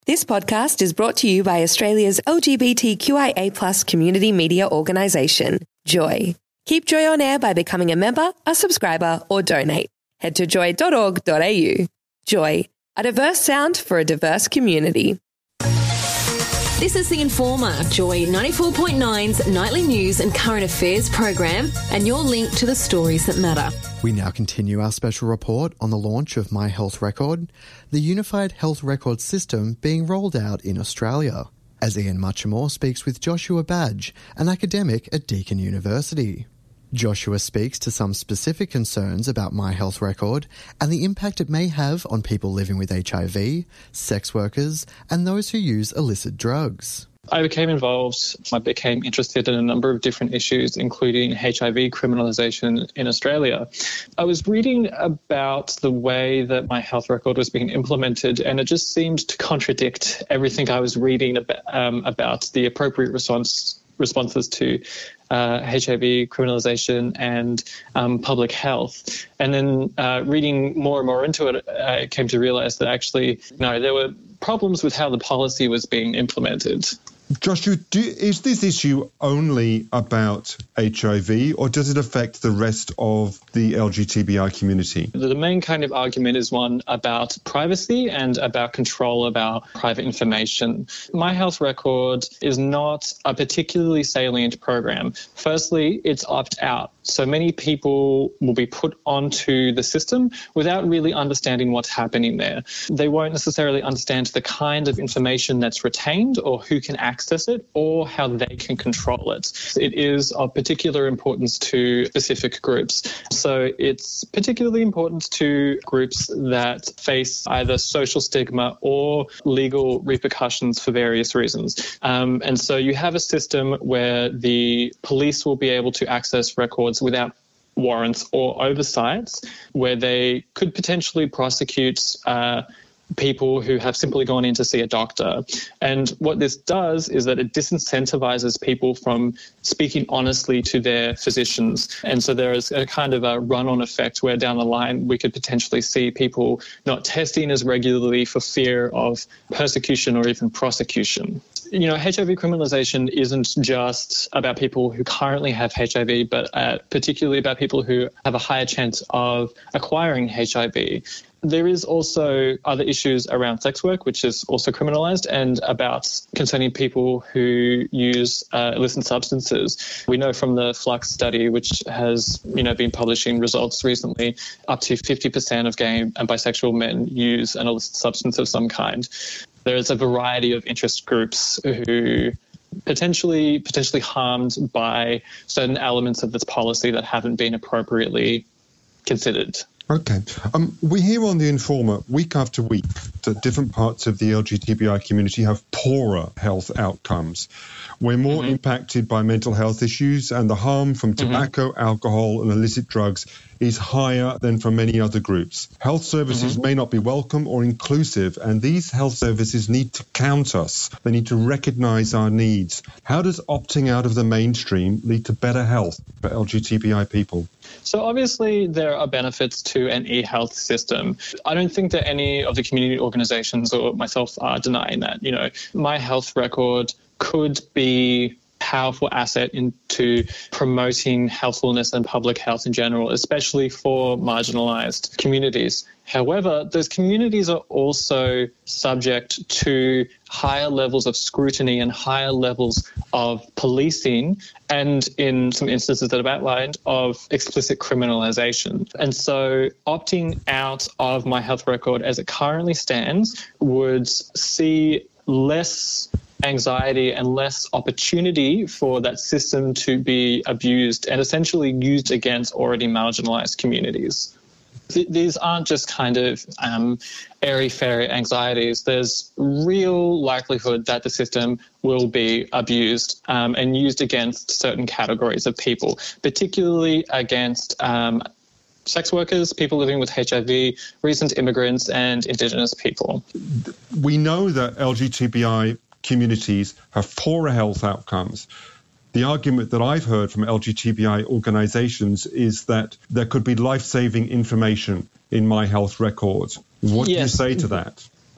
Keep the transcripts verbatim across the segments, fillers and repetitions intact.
This podcast is brought to you by Australia's L G B T Q I A plus community media organisation, Joy. Keep Joy on air by becoming a member, a subscriber or donate. Head to joy dot org dot a u. Joy, a diverse sound for a diverse community. This is The Informer, Joy ninety-four point nine's nightly news and current affairs program, and your link to the stories that matter. We now continue our special report on the launch of My Health Record, the unified health record system being rolled out in Australia, as Ian Muchamore speaks with Joshua Badge, an academic at Deakin University. Joshua speaks to some specific concerns about My Health Record and the impact it may have on people living with H I V, sex workers, and those who use illicit drugs. I became involved, I became interested in a number of different issues, including H I V criminalisation in Australia. I was reading about the way that My Health Record was being implemented, and it just seemed to contradict everything I was reading about, um, about the appropriate response responses to uh, H I V criminalisation and um, public health. And then uh, reading more and more into it, I came to realise that actually, no, there were problems with how the policy was being implemented. Joshua, do, is this issue only about H I V, or does it affect the rest of the L G B T I community? The main kind of argument is one about privacy and about control of our private information. My Health Record is not a particularly salient program. Firstly, it's opt-out. So many people will be put onto the system without really understanding what's happening there. They won't necessarily understand the kind of information that's retained or who can access it or how they can control it. It is of particular importance to specific groups. So it's particularly important to groups that face either social stigma or legal repercussions for various reasons. Um, and so you have a system where the police will be able to access records without warrants or oversights, where they could potentially prosecute uh, people who have simply gone in to see a doctor. And what this does is that it disincentivizes people from speaking honestly to their physicians. And so there is a kind of a run-on effect where down the line we could potentially see people not testing as regularly for fear of persecution or even prosecution. You know, H I V criminalisation isn't just about people who currently have H I V, but uh, particularly about people who have a higher chance of acquiring H I V. There is also other issues around sex work, which is also criminalised, and about concerning people who use uh, illicit substances. We know from the Flux study, which has, you know, been publishing results recently, up to fifty percent of gay and bisexual men use an illicit substance of some kind. There is a variety of interest groups who potentially potentially harmed by certain elements of this policy that haven't been appropriately considered. Okay. Um, we hear on The Informer week after week that different parts of the L G B T I community have poorer health outcomes. We're more mm-hmm. impacted by mental health issues, and the harm from tobacco, mm-hmm. alcohol and illicit drugs is higher than for many other groups. Health services mm-hmm. may not be welcome or inclusive, and these health services need to count us. They need to recognise our needs. How does opting out of the mainstream lead to better health for L G B T I people? So obviously there are benefits to an e-health system. I don't think that any of the community organisations or myself are denying that. You know, My Health Record could be a powerful asset into promoting healthfulness and public health in general, especially for marginalised communities. However, those communities are also subject to higher levels of scrutiny and higher levels of policing, and in some instances that I've outlined, of explicit criminalisation. And so opting out of My Health Record as it currently stands would see less anxiety and less opportunity for that system to be abused and essentially used against already marginalised communities. Th- these aren't just kind of um, airy-fairy anxieties. There's real likelihood that the system will be abused um, and used against certain categories of people, particularly against um, sex workers, people living with H I V, recent immigrants and Indigenous people. We know that L G B T I communities have poorer health outcomes. The argument that I've heard from L G B T I organisations is that there could be life-saving information in My Health Record. What yes. do you say to that?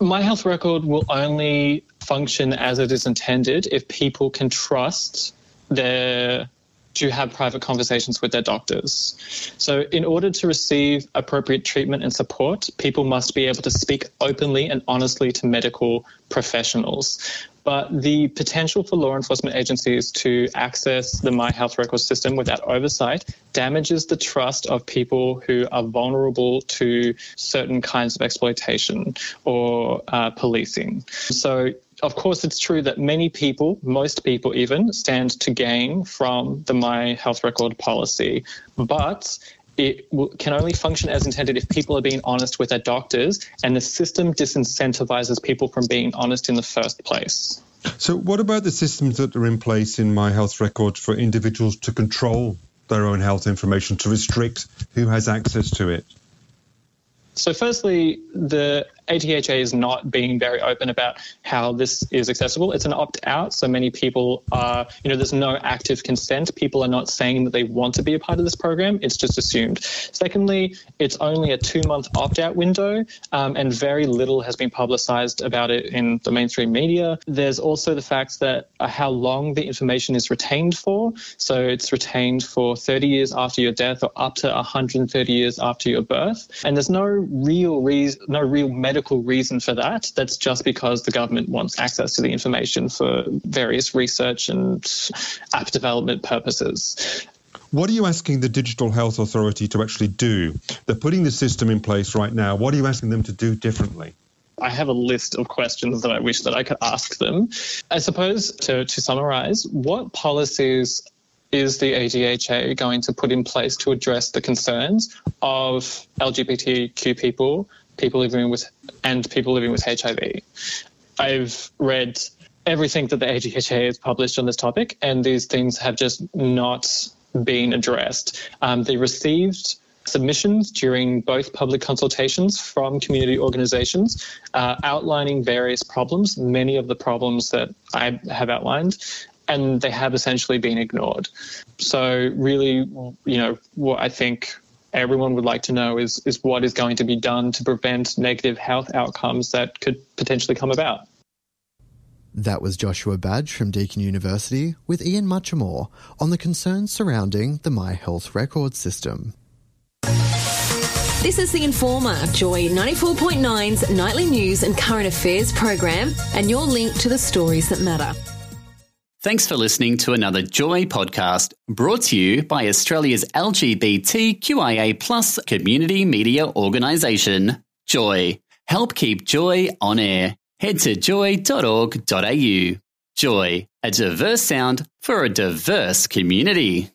My Health Record will only function as it is intended if people can trust their to have private conversations with their doctors. So in order to receive appropriate treatment and support, people must be able to speak openly and honestly to medical professionals. But the potential for law enforcement agencies to access the My Health Record system without oversight damages the trust of people who are vulnerable to certain kinds of exploitation or uh, policing. So of course, it's true that many people, most people even, stand to gain from the My Health Record policy, but it w- can only function as intended if people are being honest with their doctors, and the system disincentivizes people from being honest in the first place. So what about the systems that are in place in My Health Record for individuals to control their own health information, to restrict who has access to it? So firstly, the A T H A is not being very open about how this is accessible. It's an opt-out, so many people are, you know, there's no active consent. People are not saying that they want to be a part of this program. It's just assumed. Secondly, it's only a two-month opt-out window, um, and very little has been publicized about it in the mainstream media. There's also the fact that uh, how long the information is retained for. So it's retained for thirty years after your death or up to one hundred thirty years after your birth. And there's no real reason, no real medical reason for that. That's just because the government wants access to the information for various research and app development purposes. What are you asking the Digital Health Authority to actually do? They're putting the system in place right now. What are you asking them to do differently? I have a list of questions that I wish that I could ask them. I suppose, to, to summarize, what policies is the A T H A going to put in place to address the concerns of L G B T Q people, people living with, and people living with H I V? I've read everything that the A T H A has published on this topic, and these things have just not been addressed. Um, they received submissions during both public consultations from community organisations uh, outlining various problems, many of the problems that I have outlined, and they have essentially been ignored. So really, you know, what I think everyone would like to know is, is what is going to be done to prevent negative health outcomes that could potentially come about. That was Joshua Badge from Deakin University with Ian Muchamore on the concerns surrounding the My Health Record system. This is The Informer, Joy ninety-four point nine's nightly news and current affairs program, and your link to the stories that matter. Thanks for listening to another Joy podcast brought to you by Australia's L G B T Q I A plus community media organisation, Joy. Help keep Joy on air. Head to joy dot org dot a u. Joy, a diverse sound for a diverse community.